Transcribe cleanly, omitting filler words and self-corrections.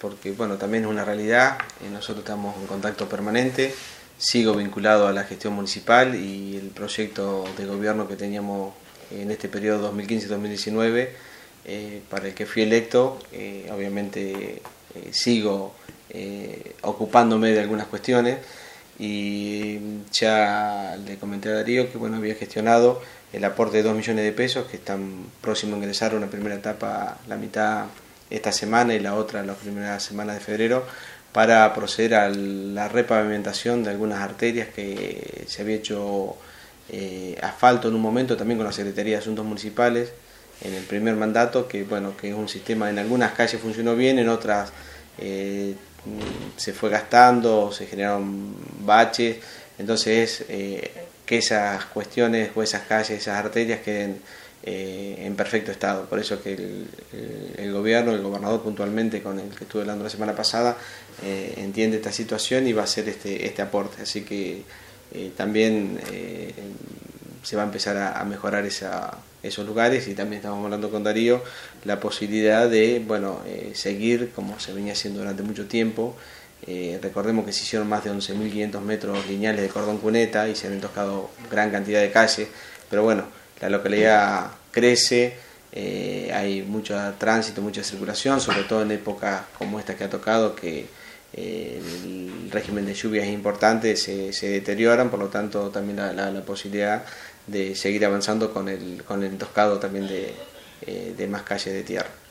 porque bueno, también es una realidad, nosotros estamos en contacto permanente, sigo vinculado a la gestión municipal y el proyecto de gobierno que teníamos en este periodo 2015-2019, para el que fui electo, obviamente sigo ocupándome de algunas cuestiones, y ya le comenté a Darío que bueno, había gestionado el aporte de 2 millones de pesos que están próximos a ingresar, una primera etapa, la mitad esta semana y la otra la primera semana de febrero, para proceder a la repavimentación de algunas arterias que se había hecho asfalto en un momento, también con la Secretaría de Asuntos Municipales en el primer mandato, que bueno, que es un sistema, en algunas calles funcionó bien, en otras se fue gastando, se generaron baches, entonces que esas cuestiones o esas calles, esas arterias queden en perfecto estado. Por eso que el gobierno, el gobernador puntualmente, con el que estuve hablando la semana pasada, entiende esta situación y va a hacer este aporte, así que también se va a empezar a mejorar esos lugares, y también estamos hablando con Darío la posibilidad de seguir como se venía haciendo durante mucho tiempo. Recordemos que se hicieron más de 11.500 metros lineales de cordón cuneta y se han tocado gran cantidad de calles, pero bueno, la localidad crece, hay mucho tránsito, mucha circulación, sobre todo en épocas como esta que ha tocado, que el régimen de lluvias es importante, se deterioran, por lo tanto también la posibilidad de seguir avanzando con el entoscado también de más calles de tierra.